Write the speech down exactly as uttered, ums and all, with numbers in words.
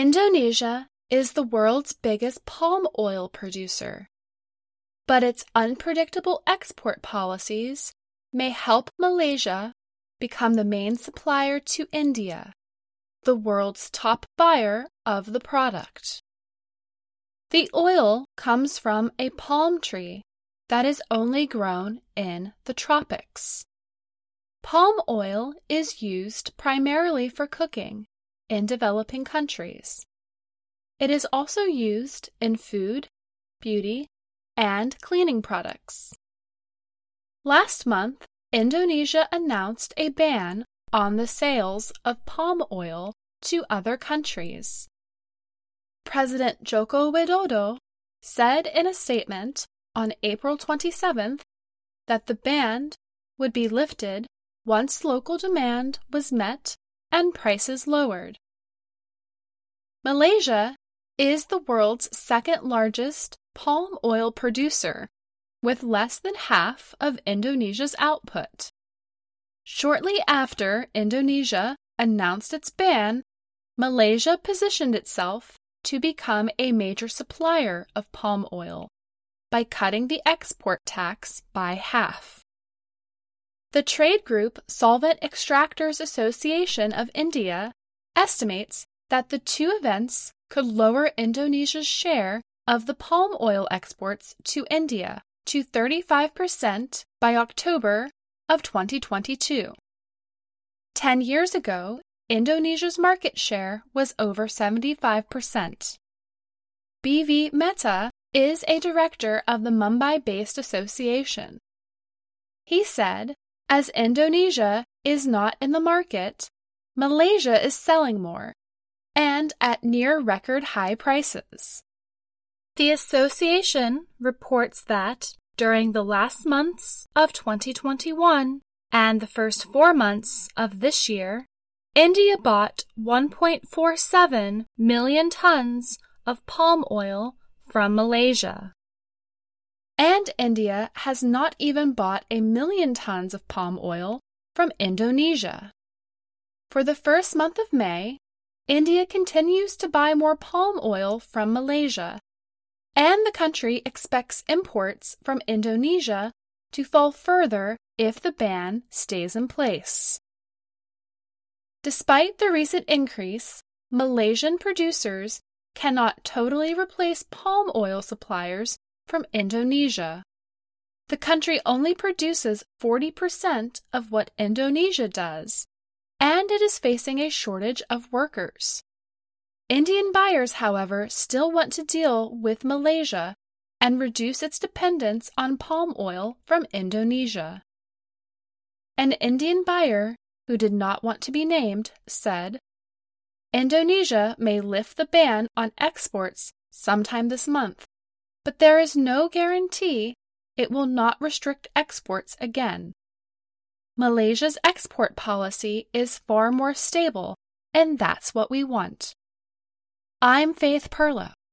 Indonesia is the world's biggest palm oil producer, but its unpredictable export policies may help Malaysia become the main supplier to India, the world's top buyer of the product. The oil comes from a palm tree that is only grown in the tropics. Palm oil is used primarily for cooking in developing countries. It is also used in food, beauty, and cleaning products. Last month, Indonesia announced a ban on the sales of palm oil to other countries. President Joko Widodo said in a statement on April twenty-seventh that the ban would be lifted once local demand was met and prices lowered. Malaysia is the world's second largest palm oil producer, with less than half of Indonesia's output. Shortly after Indonesia announced its ban, Malaysia positioned itself to become a major supplier of palm oil by cutting the export tax by half. The trade group Solvent Extractors Association of India estimates that the two events could lower Indonesia's share of the palm oil exports to India to thirty-five percent by October of twenty twenty-two. Ten years ago, Indonesia's market share was over seventy-five percent. B V Mehta is a director of the Mumbai-based association. He said, as Indonesia is not in the market, Malaysia is selling more, and at near record high prices. The association reports that during the last months of twenty twenty-one and the first four months of this year, India bought one point four seven million tons of palm oil from Malaysia. And India has not even bought a million tons of palm oil from Indonesia. For the first month of May, India continues to buy more palm oil from Malaysia, and the country expects imports from Indonesia to fall further if the ban stays in place. Despite the recent increase, Malaysian producers cannot totally replace palm oil suppliers from Indonesia. The country only produces forty percent of what Indonesia does, and it is facing a shortage of workers. Indian buyers, however, still want to deal with Malaysia and reduce its dependence on palm oil from Indonesia. An Indian buyer, who did not want to be named, said, Indonesia may lift the ban on exports sometime this month, but there is no guarantee it will not restrict exports again. Malaysia's export policy is far more stable, and that's what we want. I'm Faith Perlow.